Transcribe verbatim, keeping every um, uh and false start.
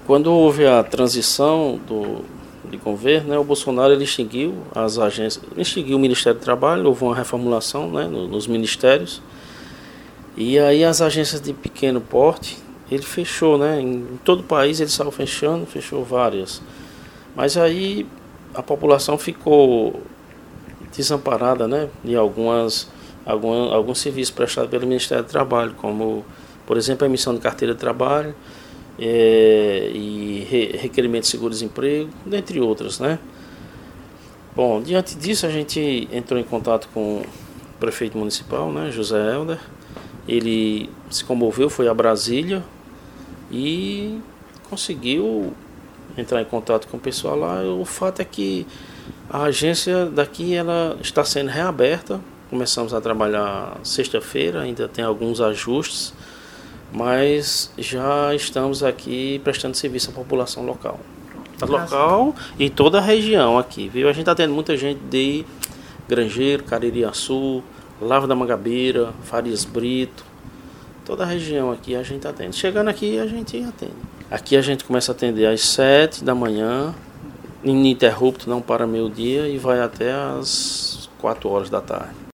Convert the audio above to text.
Quando houve a transição do, de governo, né, o Bolsonaro ele extinguiu as agências, extinguiu o Ministério do Trabalho, houve uma reformulação, né, nos ministérios, e aí as agências de pequeno porte, ele fechou, né, em todo o país ele saiu fechando, fechou várias. Mas aí a população ficou desamparada, né, de algumas, algumas, alguns serviços prestados pelo Ministério do Trabalho, como, por exemplo, a emissão de carteira de trabalho, É, e re, requerimento de seguro-desemprego, dentre outras, né? Bom, diante disso a gente entrou em contato com o prefeito municipal, né, José Helder. Ele se comoveu, foi a Brasília e conseguiu entrar em contato com o pessoal lá. O fato é que a agência daqui ela está sendo reaberta. Começamos a trabalhar sexta-feira, ainda tem alguns ajustes, mas já estamos aqui prestando serviço à população local. A local e toda a região aqui, viu? A gente está tendo muita gente de Grangeiro, Caririaçu, Lavra da Mangabeira, Farias Brito, toda a região aqui a gente está atende. Chegando aqui a gente atende. Aqui a gente começa a atender às sete da manhã, ininterrupto, não para meio-dia, e vai até às quatro horas da tarde.